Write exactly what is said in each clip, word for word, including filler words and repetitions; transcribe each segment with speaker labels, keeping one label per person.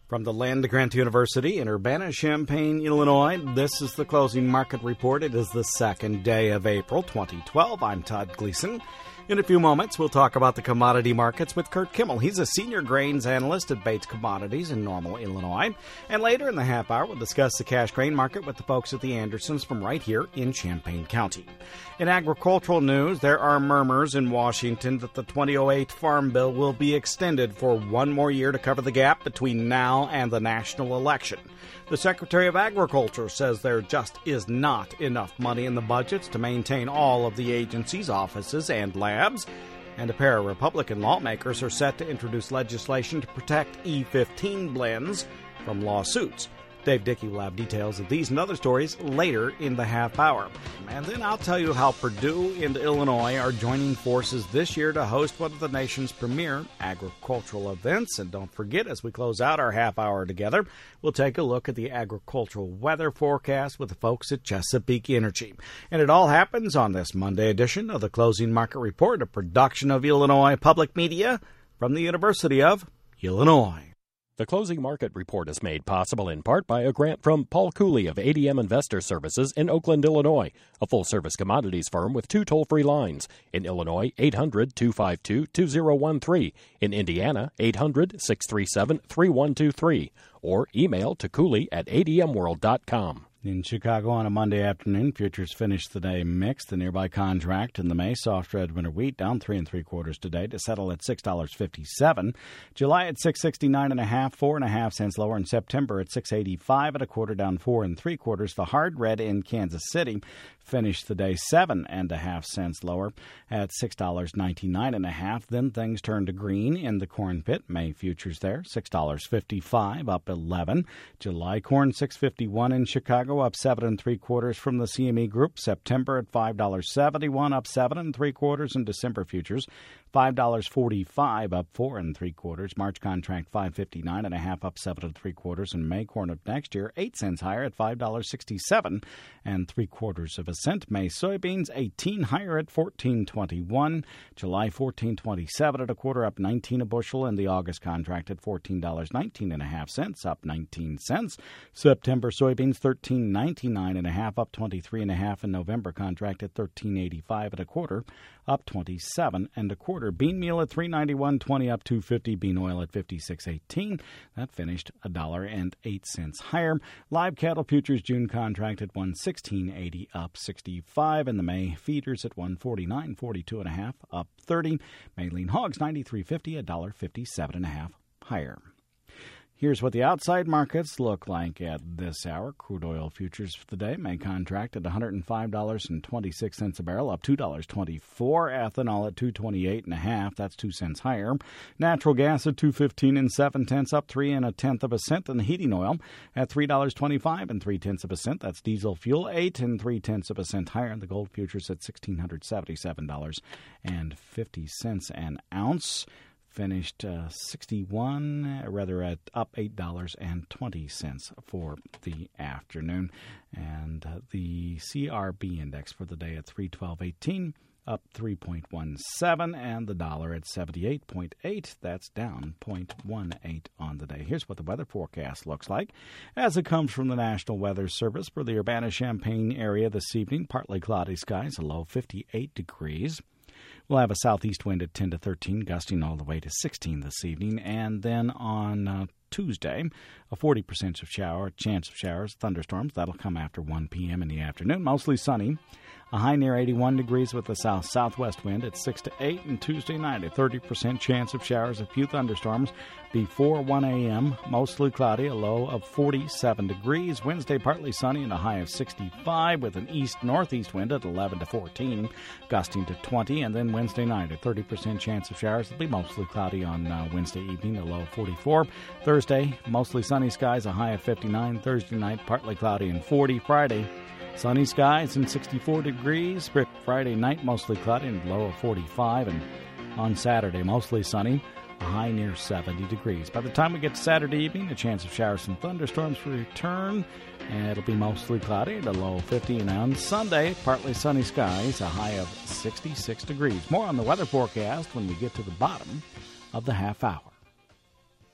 Speaker 1: From the Land Grant University in Urbana-Champaign, Illinois, this is the Closing Market Report. It is the second day of April twenty twelve. I'm Todd Gleason. In a few moments, we'll talk about the commodity markets with Kurt Kimmel. He's a senior grains analyst at Bates Commodities in Normal, Illinois. And later in the half hour, we'll discuss the cash grain market with the folks at the Andersons from right here in Champaign County. In agricultural news, there are murmurs in Washington that the twenty oh eight Farm Bill will be extended for one more year to cover the gap between now and the national election. The Secretary of Agriculture says there just is not enough money in the budgets to maintain all of the agency's offices and labs. And a pair of Republican lawmakers are set to introduce legislation to protect E fifteen blends from lawsuits. Dave Dickey will have details of these and other stories later in the half hour. And then I'll tell you how Purdue and Illinois are joining forces this year to host one of the nation's premier agricultural events. And don't forget, as we close out our half hour together, we'll take a look at the agricultural weather forecast with the folks at Chesapeake Energy. And it all happens on this Monday edition of the Closing Market Report, a production of Illinois Public Media from the University of Illinois.
Speaker 2: The Closing Market Report is made possible in part by a grant from Paul Cooley of A D M Investor Services in Oakland, Illinois, a full-service commodities firm with two toll-free lines. In Illinois, eight hundred, two five two, two zero one three. In Indiana, eight hundred, six three seven, three one two three. Or email to Cooley at a d m world dot com.
Speaker 1: In Chicago on a Monday afternoon, futures finished the day mixed. The nearby contract in the May soft red winter wheat down three and three quarters today to settle at six dollars and fifty-seven cents. July at six sixty-nine and a half, four and a half cents lower. In September at six eighty-five and a quarter, down four and three quarters. The hard red in Kansas City finished the day seven and a half cents lower at six dollars and ninety-nine and a half. Then things turned to green in the corn pit. May futures there six dollars and fifty-five, up eleven. July corn six fifty-one in Chicago, up seven and three quarters from the C M E Group. September at five dollars and seventy-one, up seven and three quarters. In December futures, five dollars and forty-five, up four and three quarters. March contract five fifty-nine and a half, up seven and three quarters. And May corn of next year eight cents higher at five dollars and sixty-seven and three quarters of a cent. May soybeans eighteen higher at fourteen twenty-one. July fourteen twenty-seven and a quarter, up nineteen a bushel. And the August contract at fourteen dollars and nineteen and a half cents, up nineteen cents. September soybeans thirteen ninety-nine and a half, up twenty-three and a half. And November contract at thirteen eighty-five and a quarter, up twenty-seven and a quarter. Bean meal at three ninety-one twenty, up two fifty. Bean oil at fifty-six eighteen. That finished a dollar and eight cents higher. Live cattle futures June contract at one sixteen eighty, up sixty-five. And the May feeders at one forty-nine forty-two and a half, up thirty. May lean hogs ninety-three fifty, a dollar fifty-seven and a half higher. Here's what the outside markets look like at this hour. Crude oil futures for the day may contract at one hundred five dollars and twenty-six cents a barrel, up two dollars and twenty-four cents. Ethanol at two twenty-eight and a half, that's two cents higher. Natural gas at two fifteen and seven tenths, up three and a tenth of a cent. And the heating oil at three dollars and twenty-five and three tenths of a cent. That's diesel fuel, eight and three tenths of a cent higher. And the gold futures at one thousand six hundred seventy-seven dollars and fifty cents an ounce. Finished uh, sixty-one, uh, rather at up eight dollars and twenty cents for the afternoon. And uh, the C R B index for the day at three twelve eighteen, up three point one seven, and the dollar at seventy-eight point eight. That's down zero point one eight on the day. Here's what the weather forecast looks like as it comes from the National Weather Service for the Urbana-Champaign area this evening. Partly cloudy skies, a low fifty-eight degrees. We'll have a southeast wind at ten to thirteen, gusting all the way to sixteen this evening. And then on uh, Tuesday, a forty percent of shower, chance of showers, thunderstorms. That'll come after one p.m. in the afternoon. Mostly sunny. A high near eighty-one degrees with a south-southwest wind at six to eight. And Tuesday night, a thirty percent chance of showers, a few thunderstorms before one a.m. Mostly cloudy, a low of forty-seven degrees. Wednesday, partly sunny and a high of sixty-five with an east-northeast wind at eleven to fourteen, gusting to twenty. And then Wednesday night, a thirty percent chance of showers. It'll be mostly cloudy on uh, Wednesday evening, a low of forty-four. Thursday, mostly sunny skies, a high of fifty-nine. Thursday night, partly cloudy and forty. Friday, sunny skies and sixty-four degrees. Friday night, mostly cloudy and low of forty-five. And on Saturday, mostly sunny, a high near seventy degrees. By the time we get to Saturday evening, a chance of showers and thunderstorms will return, and it'll be mostly cloudy at a low of fifty. And on Sunday, partly sunny skies, a high of sixty-six degrees. More on the weather forecast when we get to the bottom of the half hour.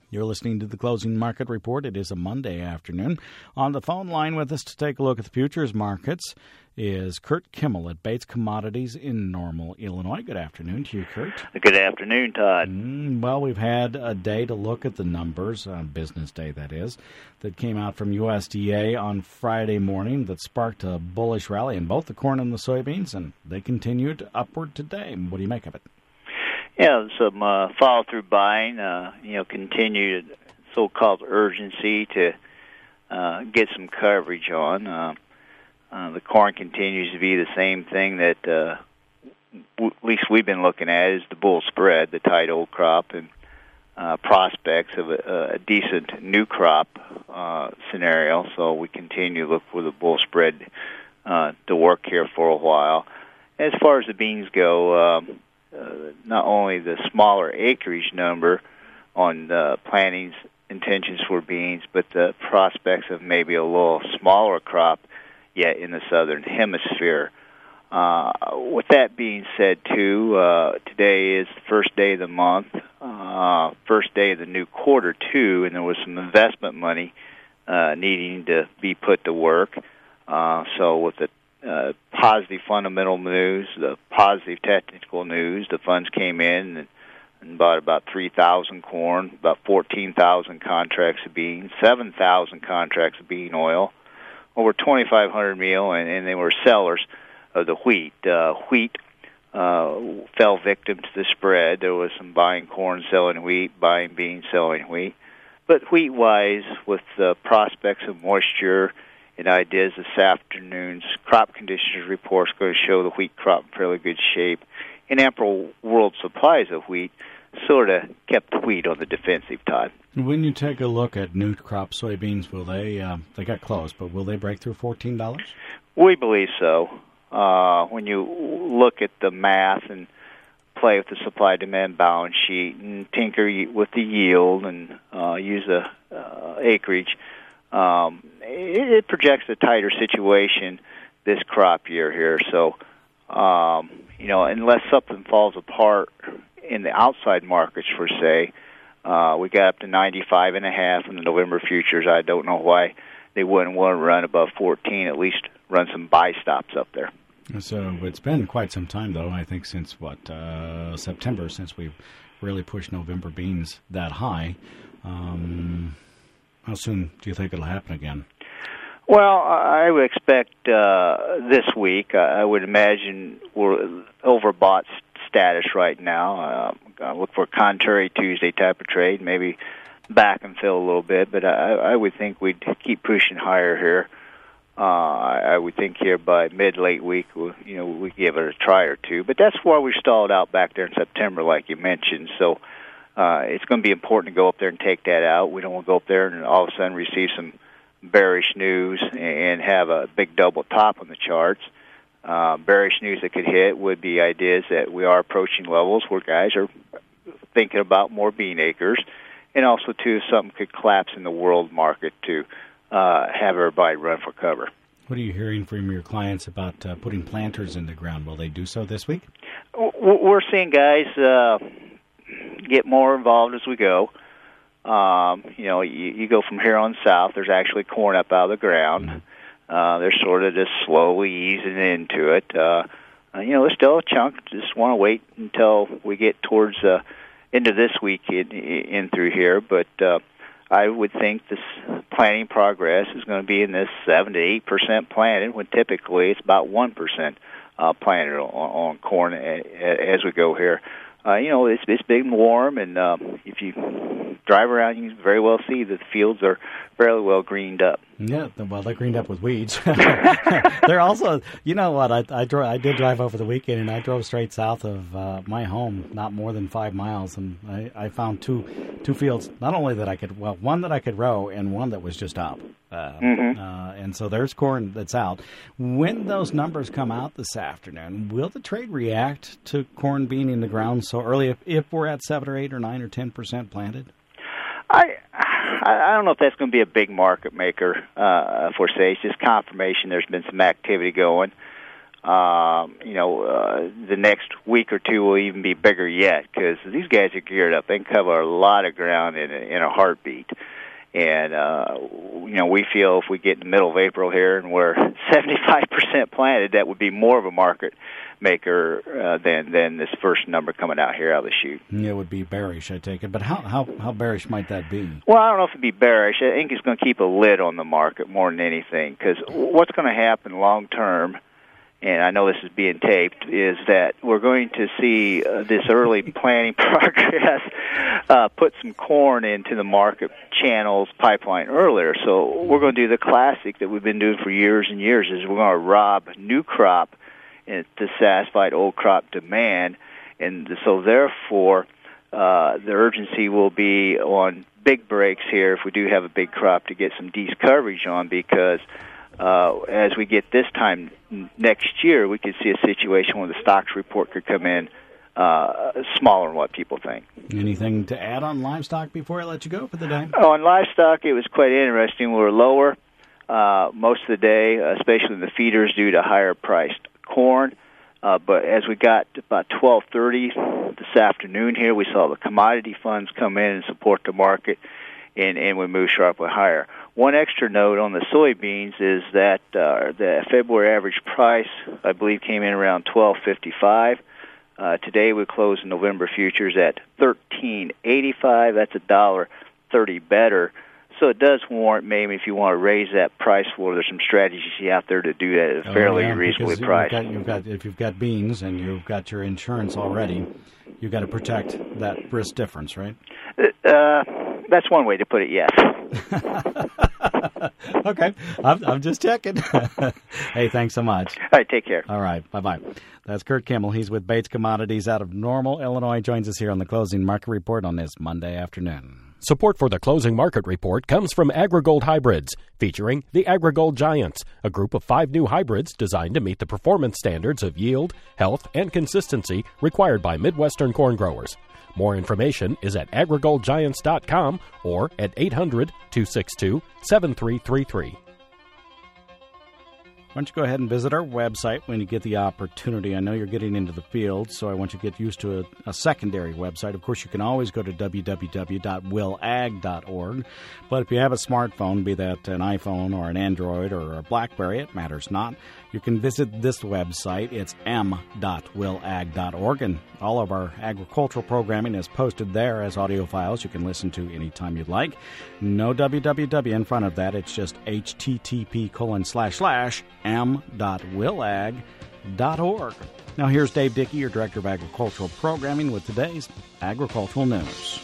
Speaker 1: You're listening to the Closing Market Report. It is a Monday afternoon. On the phone line with us to take a look at the futures markets is Kurt Kimmel at Bates Commodities in Normal, Illinois. Good afternoon to you, Kurt.
Speaker 3: Good afternoon, Todd.
Speaker 1: Mm, well, we've had a day to look at the numbers, on business day that is, that came out from U S D A on Friday morning that sparked a bullish rally in both the corn and the soybeans, and they continued upward today. What do you make of it?
Speaker 3: Yeah, some uh, follow-through buying, uh, you know, continued so-called urgency to uh, get some coverage on. Uh, uh, the corn continues to be the same thing that uh, w- at least we've been looking at is the bull spread, the tight old crop, and uh, prospects of a, a decent new crop uh, scenario. So we continue to look for the bull spread uh, to work here for a while. As far as the beans go, um, Uh, not only the smaller acreage number on uh, plantings intentions for beans, but the prospects of maybe a little smaller crop yet in the southern hemisphere. Uh, with that being said, too, uh, today is the first day of the month, uh, first day of the new quarter, too, and there was some investment money uh, needing to be put to work. Uh, so with the Uh, positive fundamental news, the positive technical news, the funds came in and, and bought about three thousand corn, about fourteen thousand contracts of beans, seven thousand contracts of bean oil, over twenty-five hundred meal, and, and they were sellers of the wheat. Uh, wheat uh, fell victim to the spread. There was some buying corn, selling wheat, buying beans, selling wheat. But wheat-wise, with the prospects of moisture and ideas this afternoon's crop conditions report is going to show the wheat crop in fairly good shape. And ample world supplies of wheat sort of kept the wheat on the defensive, Todd.
Speaker 1: When you take a look at new crop soybeans, will they, uh, they got close, but will they break through fourteen dollars?
Speaker 3: We believe so. Uh, when you look at the math and play with the supply-demand balance sheet and tinker with the yield and uh, use the uh, acreage, Um, it, it projects a tighter situation this crop year here. So, um, you know, unless something falls apart in the outside markets, per se, uh, we got up to ninety-five and a half in the November futures. I don't know why they wouldn't want to run above fourteen, at least run some buy stops up there.
Speaker 1: So it's been quite some time, though, I think since, what, uh, September, since we've really pushed November beans that high. Um How soon do you think it'll happen again?
Speaker 3: Well, I would expect uh, this week. I would imagine we're overbought status right now. Uh, I look for a contrary Tuesday type of trade, maybe back and fill a little bit, but I, I would think we'd keep pushing higher here. Uh, I would think here by mid-late week, we'll, you know, we give it a try or two. But that's why we stalled out back there in September, like you mentioned. So Uh, it's going to be important to go up there and take that out. We don't want to go up there and all of a sudden receive some bearish news and have a big double top on the charts. Uh, bearish news that could hit would be ideas that we are approaching levels where guys are thinking about more bean acres, and also, too, something could collapse in the world market to uh, have everybody run for cover.
Speaker 1: What are you hearing from your clients about uh, putting planters in the ground? Will they do so this week?
Speaker 3: We're seeing guys Uh, get more involved as we go. Um, you know, you, you go from here on south, there's actually corn up out of the ground. Mm-hmm. Uh, they're sort of just slowly easing into it. Uh, uh, you know, there's still a chunk. Just want to wait until we get towards uh, into this week in, in through here. But uh, I would think this planting progress is going to be in this seven to eight percent planted, when typically it's about one percent uh, planted on, on corn as we go here. Uh, you know, it's it's big and warm, and um, if you drive around, you can very well see that the fields are fairly well greened up.
Speaker 1: Yeah, well, they're greened up with weeds. They're also, you know what, I I, dro- I did drive over the weekend, and I drove straight south of uh, my home, not more than five miles, and I, I found two two fields, not only that I could, well, one that I could row, and one that was just up. Uh, mm-hmm. uh, and so there's corn that's out. When those numbers come out this afternoon, will the trade react to corn being in the ground so early if, if we're at seven or eight or nine or ten percent planted?
Speaker 3: I I don't know if that's going to be a big market maker uh, for say. It's just confirmation there's been some activity going. Um, you know, uh, the next week or two will even be bigger yet because these guys are geared up. They can cover a lot of ground in a, in a heartbeat. And, uh, you know, we feel if we get in the middle of April here and we're seventy-five percent planted, that would be more of a market maker uh, than than this first number coming out here out of the chute.
Speaker 1: It would be bearish, I take it. But how, how, how bearish might that be?
Speaker 3: Well, I don't know if it'd be bearish. I think it's going to keep a lid on the market more than anything because what's going to happen long term, and I know this is being taped, is that we're going to see uh, this early planting progress uh, put some corn into the market channels pipeline earlier. So we're going to do the classic that we've been doing for years and years, is we're going to rob new crop to satisfy old crop demand. And so therefore, uh, the urgency will be on big breaks here if we do have a big crop to get some decent coverage on, because Uh, as we get this time next year, we could see a situation where the stocks report could come in uh, smaller than what people think.
Speaker 1: Anything to add on livestock before I let you go for the day?
Speaker 3: Oh, on livestock, it was quite interesting. We were lower uh, most of the day, especially in the feeders due to higher priced corn. Uh, but as we got to about twelve thirty this afternoon here, we saw the commodity funds come in and support the market, and, and we moved sharply higher. One extra note on the soybeans is that uh, the February average price, I believe, came in around twelve fifty-five. Uh, today we closed November futures at thirteen eighty-five. That's a dollar thirty better. So it does warrant maybe if you want to raise that price floor, there's some strategies out there to do that at a fairly
Speaker 1: oh, yeah,
Speaker 3: reasonably
Speaker 1: you've
Speaker 3: priced.
Speaker 1: got, you've got, if you've got beans and you've got your insurance already, you've got to protect that risk difference, right?
Speaker 3: Uh, that's one way to put it, yes.
Speaker 1: Okay, I'm, I'm just checking. Hey, thanks so much.
Speaker 3: All right, take care.
Speaker 1: All right, bye-bye. That's Kurt Kimmel. He's with Bates Commodities out of Normal, Illinois. Joins us here on the Closing Market Report on this Monday afternoon.
Speaker 2: Support for the Closing Market Report comes from AgriGold Hybrids, featuring the AgriGold Giants, a group of five new hybrids designed to meet the performance standards of yield, health, and consistency required by Midwestern corn growers. More information is at agri gold giants dot com or at eight hundred, two six two, seven three three three.
Speaker 1: Why don't you go ahead and visit our website when you get the opportunity. I know you're getting into the field, so I want you to get used to a, a secondary website. Of course, you can always go to w w w dot will ag dot org. But if you have a smartphone, be that an iPhone or an Android or a BlackBerry, it matters not, you can visit this website. It's m dot will ag dot org, and all of our agricultural programming is posted there as audio files you can listen to anytime you'd like. No www in front of that. It's just http colon slash slash m dot will ag dot org. Now here's Dave Dickey, your Director of Agricultural Programming, with today's agricultural news.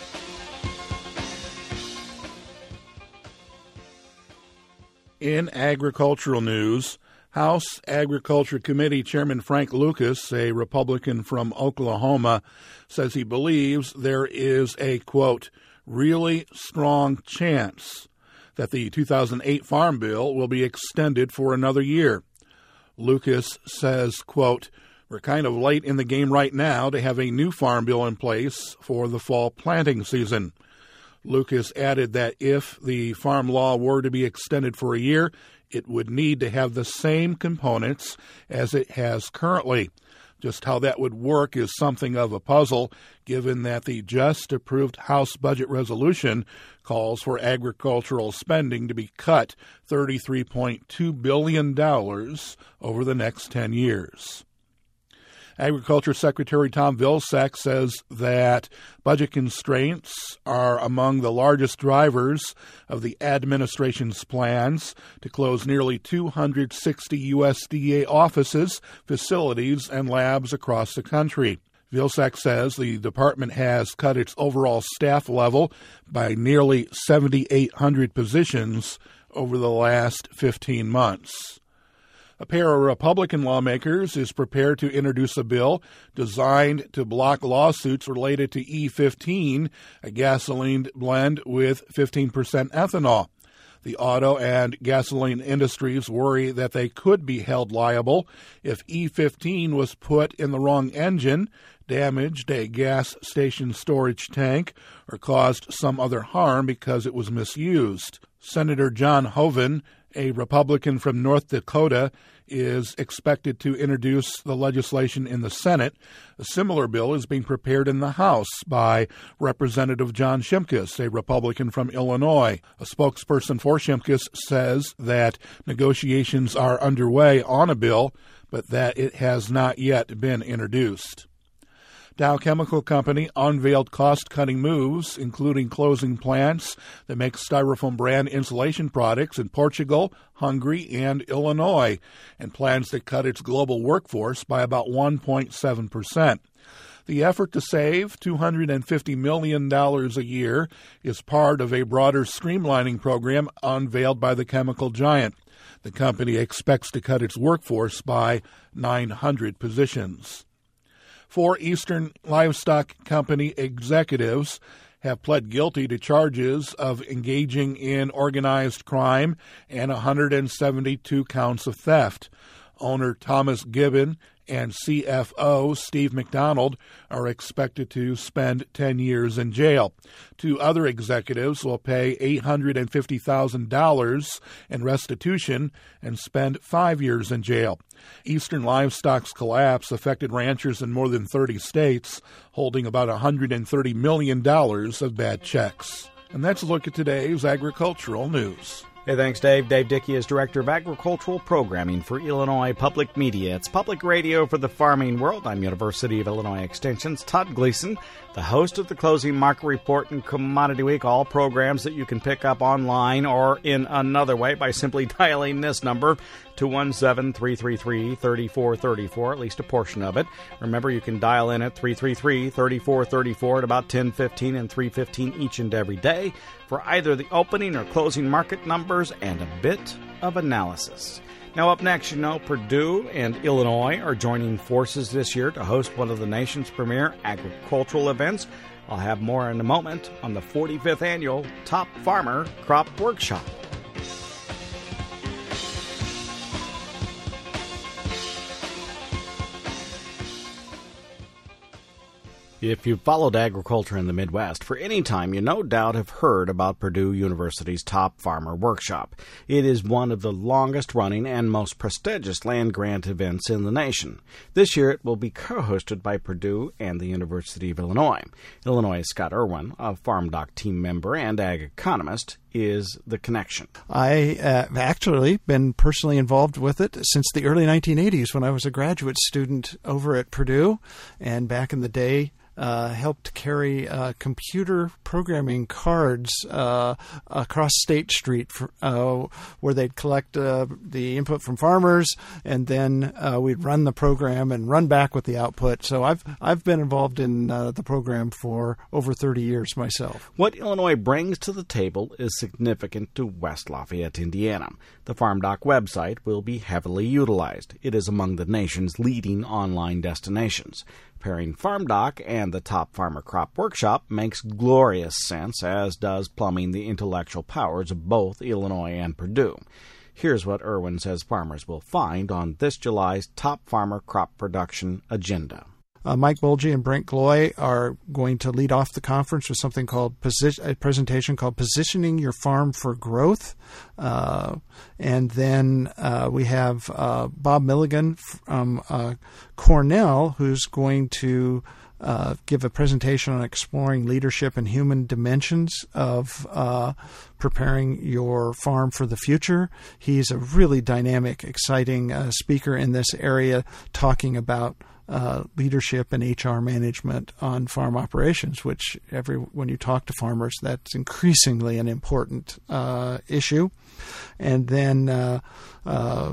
Speaker 4: In agricultural news, House Agriculture Committee Chairman Frank Lucas, a Republican from Oklahoma, says he believes there is a, quote, really strong chance that the two thousand eight Farm Bill will be extended for another year. Lucas says, quote, we're kind of late in the game right now to have a new Farm Bill in place for the fall planting season. Lucas added that if the farm law were to be extended for a year, it would need to have the same components as it has currently. Just how that would work is something of a puzzle, given that the just-approved House budget resolution calls for agricultural spending to be cut thirty-three point two billion dollars over the next ten years. Agriculture Secretary Tom Vilsack says that budget constraints are among the largest drivers of the administration's plans to close nearly two hundred sixty U S D A offices, facilities, and labs across the country. Vilsack says the department has cut its overall staff level by nearly seven thousand eight hundred positions over the last fifteen months. A pair of Republican lawmakers is prepared to introduce a bill designed to block lawsuits related to E fifteen, a gasoline blend with fifteen percent ethanol. The auto and gasoline industries worry that they could be held liable if E fifteen was put in the wrong engine, damaged a gas station storage tank, or caused some other harm because it was misused. Senator John Hoeven, a Republican from North Dakota, is expected to introduce the legislation in the Senate. A similar bill is being prepared in the House by Representative John Shimkus, a Republican from Illinois. A spokesperson for Shimkus says that negotiations are underway on a bill, but that it has not yet been introduced. Dow Chemical Company unveiled cost-cutting moves, including closing plants that make Styrofoam brand insulation products in Portugal, Hungary, and Illinois, and plans to cut its global workforce by about one point seven percent. The effort to save two hundred fifty million dollars a year is part of a broader streamlining program unveiled by the chemical giant. The company expects to cut its workforce by nine hundred positions. Four Eastern Livestock Company executives have pled guilty to charges of engaging in organized crime and one hundred seventy-two counts of theft. Owner Thomas Gibbon and C F O Steve McDonald are expected to spend ten years in jail. Two other executives will pay eight hundred fifty thousand dollars in restitution and spend five years in jail. Eastern Livestock's collapse affected ranchers in more than thirty states, holding about one hundred thirty million dollars of bad checks. And that's a look at today's agricultural news.
Speaker 1: Hey, thanks, Dave. Dave Dickey is Director of Agricultural Programming for Illinois Public Media. It's public radio for the farming world. I'm University of Illinois Extension's Todd Gleason, the host of the Closing Market Report and Commodity Week, all programs that you can pick up online or in another way by simply dialing this number, two one seven, three three three, three four three four, at least a portion of it. Remember, you can dial in at three three three, three four three four at about ten fifteen and three fifteen each and every day for either the opening or closing market numbers and a bit of analysis. Now, up next, you know, Purdue and Illinois are joining forces this year to host one of the nation's premier agricultural events. I'll have more in a moment on the forty-fifth annual Top Farmer Crop Workshop. If you've followed agriculture in the Midwest for any time, you no doubt have heard about Purdue University's Top Farmer Workshop. It is one of the longest-running and most prestigious land-grant events in the nation. This year, it will be co-hosted by Purdue and the University of Illinois. Illinois' Scott Irwin, a FarmDoc team member and ag economist, is the connection.
Speaker 5: I uh, have actually been personally involved with it since the early nineteen eighties when I was a graduate student over at Purdue, and back in the day, Uh, helped carry uh, computer programming cards uh, across State Street for, uh, where they'd collect uh, the input from farmers, and then uh, we'd run the program and run back with the output. So I've I've been involved in uh, the program for over thirty years myself.
Speaker 1: What Illinois brings to the table is significant to West Lafayette, Indiana. The FarmDoc website will be heavily utilized. It is among the nation's leading online destinations. Pairing FarmDoc and the Top Farmer Crop Workshop makes glorious sense, as does plumbing the intellectual powers of both Illinois and Purdue. Here's what Irwin says farmers will find on this July's Top Farmer Crop Production agenda.
Speaker 5: Uh, Mike Bolge and Brent Gloy are going to lead off the conference with something called posi- a presentation called Positioning Your Farm for Growth. Uh, and then uh, we have uh, Bob Milligan from uh, Cornell, who's going to uh, give a presentation on exploring leadership and human dimensions of uh, preparing your farm for the future. He's a really dynamic, exciting uh, speaker in this area, talking about Uh, leadership and H R management on farm operations, which every when you talk to farmers, that's increasingly an important uh, issue. And then uh, uh,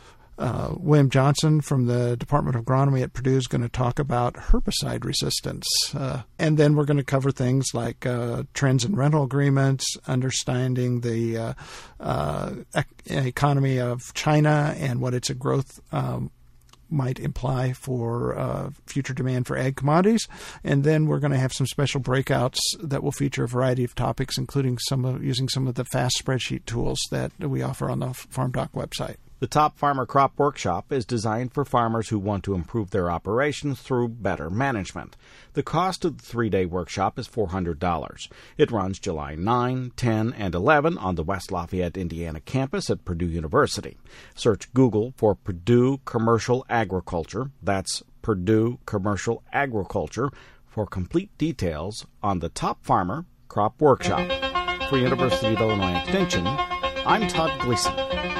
Speaker 5: uh, William Johnson from the Department of Agronomy at Purdue is going to talk about herbicide resistance. Uh, and then we're going to cover things like uh, trends in rental agreements, understanding the uh, uh, ec- economy of China and what its a growth um, might imply for uh, future demand for ag commodities. And then we're going to have some special breakouts that will feature a variety of topics, including some of using some of the fast spreadsheet tools that we offer on the FarmDoc website.
Speaker 1: The Top Farmer Crop Workshop is designed for farmers who want to improve their operations through better management. The cost of the three-day workshop is four hundred dollars. It runs July ninth, tenth, and eleventh on the West Lafayette, Indiana campus at Purdue University. Search Google for Purdue Commercial Agriculture. That's Purdue Commercial Agriculture for complete details on the Top Farmer Crop Workshop. For University of Illinois Extension, I'm Todd Gleason.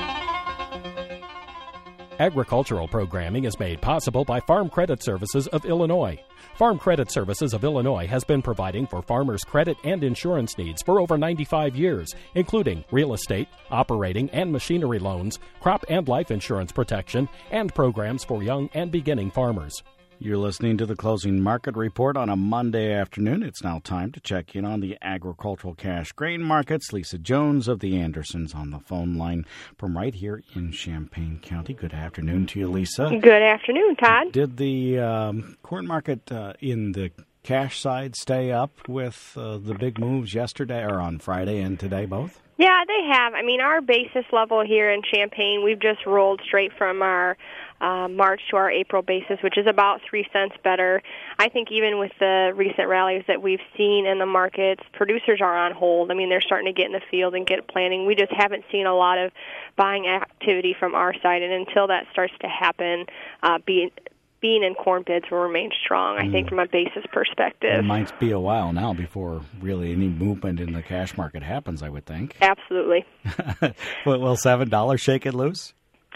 Speaker 2: Agricultural programming is made possible by Farm Credit Services of Illinois. Farm Credit Services of Illinois has been providing for farmers' credit and insurance needs for over ninety-five years, including real estate, operating and machinery loans, crop and life insurance protection, and programs for young and beginning farmers.
Speaker 1: You're listening to the Closing Market Report on a Monday afternoon. It's now time to check in on the agricultural cash grain markets. Lisa Jones of the Andersons on the phone line from right here in Champaign County. Good afternoon to you, Lisa.
Speaker 6: Good afternoon, Todd.
Speaker 1: Did the um, corn market uh, in the cash side stay up with uh, the big moves yesterday or on Friday and today both?
Speaker 6: Yeah, they have. I mean, our basis level here in Champaign, we've just rolled straight from our uh, March to our April basis, which is about three cents better. I think even with the recent rallies that we've seen in the markets, producers are on hold. I mean, they're starting to get in the field and get planning. We just haven't seen a lot of buying activity from our side, and until that starts to happen, uh, be bean and corn bids will remain strong, I think, from a basis perspective.
Speaker 1: It might be a while now before really any movement in the cash market happens, I would think.
Speaker 6: Absolutely.
Speaker 1: Will seven dollars shake it loose?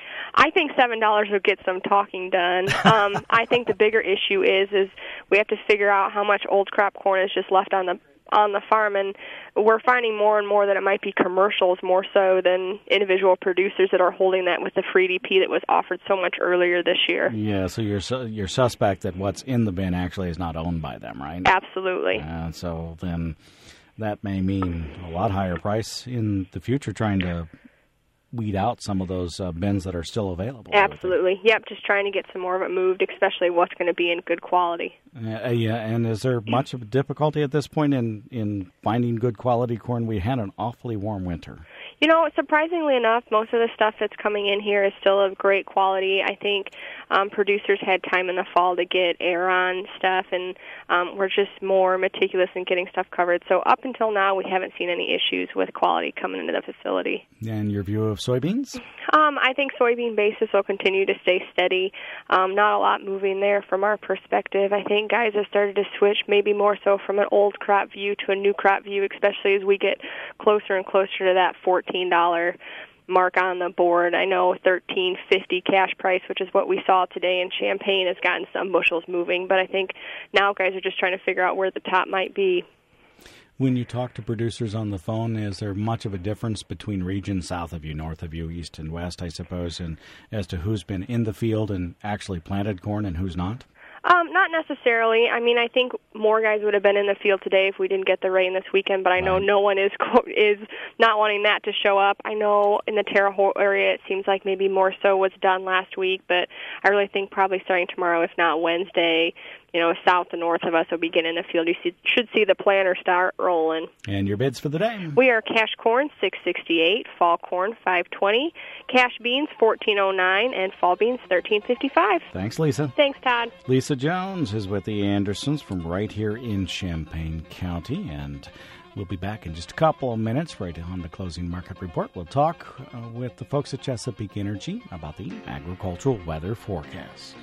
Speaker 6: I think seven dollars will get some talking done. Um, I think the bigger issue is is we have to figure out how much old crop corn is just left on the on the farm, and we're finding more and more that it might be commercials more so than individual producers that are holding that with the free D P that was offered so much earlier this year.
Speaker 1: Yeah, so you're su- you're suspect that what's in the bin actually is not owned by them, right?
Speaker 6: Absolutely.
Speaker 1: And so then that may mean a lot higher price in the future, trying to weed out some of those uh, bins that are still available.
Speaker 6: Absolutely. Yep, just trying to get some more of it moved, especially what's going to be in good quality.
Speaker 1: Uh, yeah, and is there much of a difficulty at this point in, in finding good quality corn? We had an awfully warm winter.
Speaker 6: You know, surprisingly enough, most of the stuff that's coming in here is still of great quality. I think um, producers had time in the fall to get air on stuff, and um, we're just more meticulous in getting stuff covered. So up until now, we haven't seen any issues with quality coming into the facility.
Speaker 1: And your view of soybeans?
Speaker 6: Um, I think soybean basis will continue to stay steady. Um, not a lot moving there from our perspective. I think guys have started to switch maybe more so from an old crop view to a new crop view, especially as we get closer and closer to that fourteen dollars mark on the board. I know thirteen fifty cash price, which is what we saw today in Champaign, has gotten some bushels moving, but I think now guys are just trying to figure out where the top might be.
Speaker 1: When you talk to producers on the phone, is there much of a difference between regions south of you, north of you, east and west, I suppose, and as to who's been in the field and actually planted corn and who's not?
Speaker 6: Um, not necessarily. I mean, I think more guys would have been in the field today if we didn't get the rain this weekend, but I know right. no one is is not wanting that to show up. I know in the Terre Haute area it seems like maybe more so was done last week, but I really think probably starting tomorrow, if not Wednesday, you know, south and north of us will be getting in the field. You see, should see the planter start rolling.
Speaker 1: And your bids for the day?
Speaker 6: We are cash corn six sixty-eight, fall corn five twenty, cash beans fourteen oh nine, and fall beans thirteen fifty-five.
Speaker 1: Thanks, Lisa.
Speaker 6: Thanks, Todd.
Speaker 1: Lisa Jones is with the Andersons from right here in Champaign County, and we'll be back in just a couple of minutes right on the Closing Market Report. We'll talk uh, with the folks at Chesapeake Energy about the agricultural weather forecast.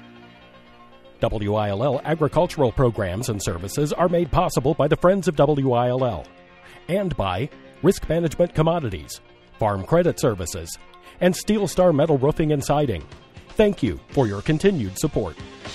Speaker 2: W I L L agricultural programs and services are made possible by the Friends of W I L L and by Risk Management Commodities, Farm Credit Services, and Steel Star Metal Roofing and Siding. Thank you for your continued support.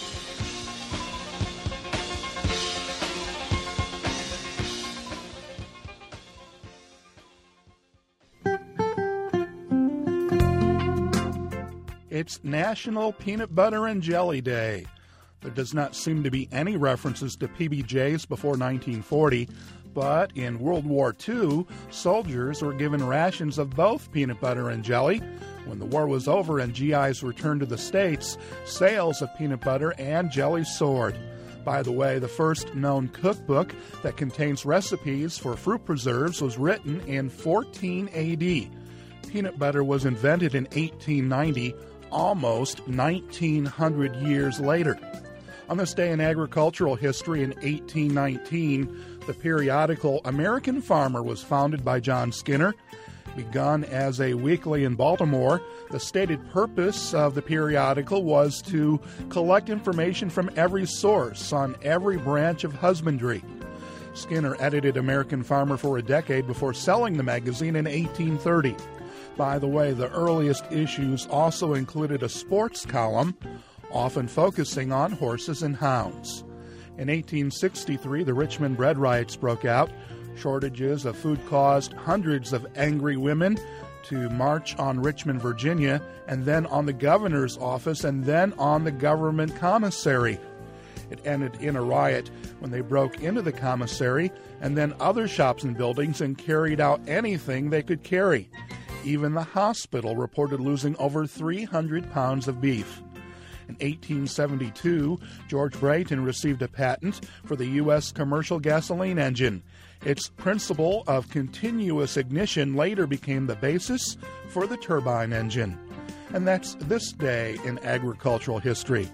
Speaker 4: It's National Peanut Butter and Jelly Day. There does not seem to be any references to P B Js before nineteen forty, but in World War Two, soldiers were given rations of both peanut butter and jelly. When the war was over and G Is returned to the States, sales of peanut butter and jelly soared. By the way, the first known cookbook that contains recipes for fruit preserves was written in fourteen A D. Peanut butter was invented in eighteen ninety, almost nineteen hundred years later. On this day in agricultural history in eighteen nineteen, the periodical American Farmer was founded by John Skinner. Begun as a weekly in Baltimore, the stated purpose of the periodical was to collect information from every source on every branch of husbandry. Skinner edited American Farmer for a decade before selling the magazine in eighteen thirty. By the way, the earliest issues also included a sports column, often focusing on horses and hounds. In eighteen sixty-three, the Richmond bread riots broke out. Shortages of food caused hundreds of angry women to march on Richmond, Virginia, and then on the governor's office, and then on the government commissary. It ended in a riot when they broke into the commissary and then other shops and buildings and carried out anything they could carry. Even the hospital reported losing over three hundred pounds of beef. In eighteen seventy-two, George Brayton received a patent for the U S commercial gasoline engine. Its principle of continuous ignition later became the basis for the turbine engine. And that's this day in agricultural history.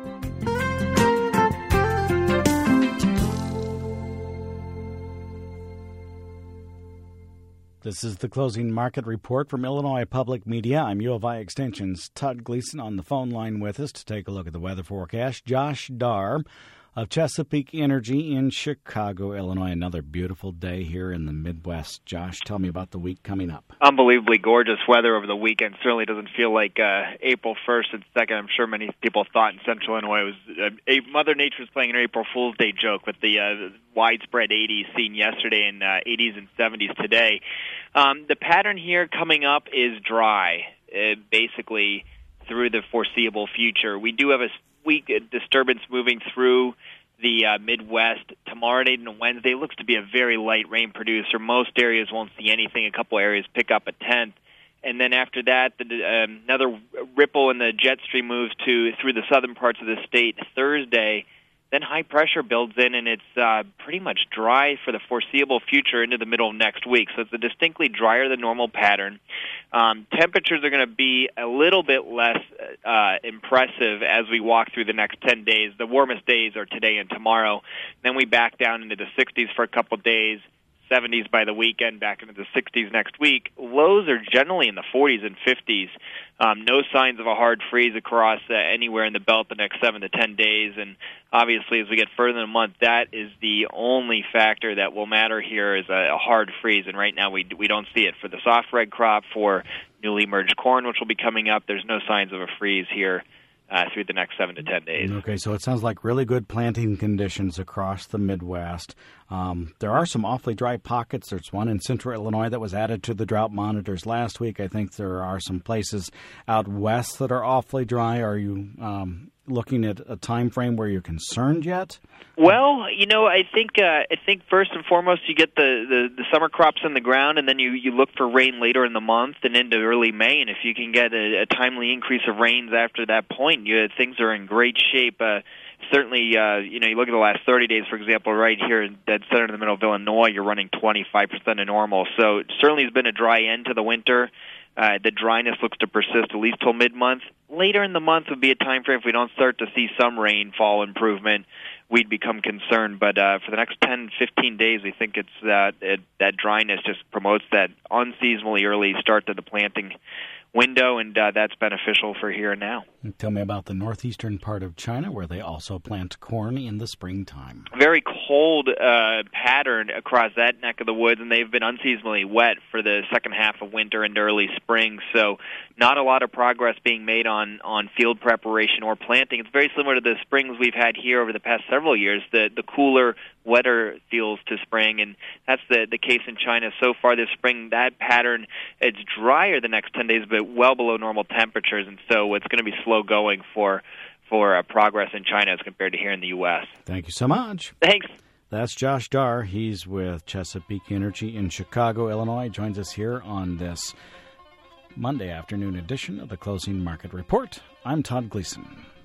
Speaker 1: This is the Closing Market Report from Illinois Public Media. I'm U of I Extension's Todd Gleason on the phone line with us to take a look at the weather forecast. Josh Darr of Chesapeake Energy in Chicago, Illinois. Another beautiful day here in the Midwest. Josh, tell me about the week coming up.
Speaker 7: Unbelievably gorgeous weather over the weekend. Certainly doesn't feel like uh, April first and second. I'm sure many people thought in Central Illinois was uh, a, Mother Nature was playing an April Fool's Day joke with the uh, widespread eighties seen yesterday and uh, eighties and seventies today. Um, the pattern here coming up is dry, uh, basically through the foreseeable future. We do have a weak disturbance moving through the uh, Midwest. Tomorrow night and Wednesday looks to be a very light rain producer. Most areas won't see anything. A couple areas pick up a tenth. And then after that, the, uh, another ripple in the jet stream moves to through the southern parts of the state Thursday. Then high pressure builds in, and it's uh, pretty much dry for the foreseeable future into the middle of next week. So it's a distinctly drier than normal pattern. Um, temperatures are going to be a little bit less uh, impressive as we walk through the next ten days. The warmest days are today and tomorrow. Then we back down into the sixties for a couple of days, seventies by the weekend, back into the sixties next week. Lows are generally in the forties and fifties. Um, no signs of a hard freeze across uh, anywhere in the belt the next seven to ten days. And obviously, as we get further in the month, that is the only factor that will matter here is a, a hard freeze. And right now, we we don't see it for the soft red crop, for newly merged corn, which will be coming up. There's no signs of a freeze here Uh, through the next seven to ten days.
Speaker 1: Okay, so it sounds like really good planting conditions across the Midwest. Um, there are some awfully dry pockets. There's one in central Illinois that was added to the drought monitors last week. I think there are some places out west that are awfully dry. Are you um, looking at a time frame where you're concerned yet?
Speaker 7: Well, you know, I think uh, I think first and foremost you get the, the, the summer crops in the ground, and then you, you look for rain later in the month and into early May. And if you can get a, a timely increase of rains after that point, you, things are in great shape. Uh, certainly, uh, you know, you look at the last thirty days, for example, right here in dead center in the middle of Illinois, you're running twenty-five percent of normal. So it certainly has been a dry end to the winter. Uh, the dryness looks to persist at least till mid-month. Later in the month would be a time frame if we don't start to see some rainfall improvement, we'd become concerned. But uh, for the next ten, fifteen days, we think it's that it, that dryness just promotes that unseasonally early start to the planting window, and uh, that's beneficial for here and now.
Speaker 1: Tell me about the northeastern part of China where they also plant corn in the springtime.
Speaker 7: Very cold uh, pattern across that neck of the woods, and they've been unseasonably wet for the second half of winter into early spring, so not a lot of progress being made on, on field preparation or planting. It's very similar to the springs we've had here over the past several years, the, the cooler, wetter feels to spring, and that's the, the case in China so far this spring. That pattern, it's drier the next ten days, but well below normal temperatures, and so it's going to be slow going for for uh, progress in China as compared to here in the U S.
Speaker 1: Thank you so much.
Speaker 7: Thanks.
Speaker 1: That's Josh Darr. He's with Chesapeake Energy in Chicago, Illinois. He joins us here on this Monday afternoon edition of the Closing Market Report. I'm Todd Gleason.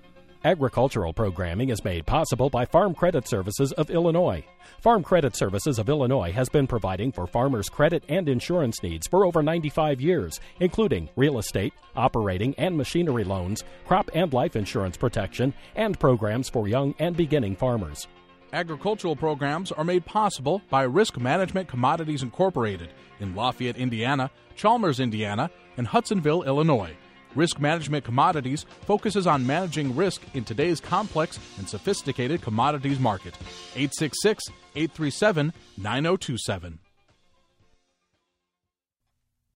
Speaker 2: Agricultural programming is made possible by Farm Credit Services of Illinois. Farm Credit Services of Illinois has been providing for farmers' credit and insurance needs for over ninety-five years, including real estate, operating and machinery loans, crop and life insurance protection, and programs for young and beginning farmers.
Speaker 8: Agricultural programs are made possible by Risk Management Commodities Incorporated in Lafayette, Indiana, Chalmers, Indiana, and Hudsonville, Illinois. Risk Management Commodities focuses on managing risk in today's complex and sophisticated commodities market. eight six six, eight three seven, nine zero two seven.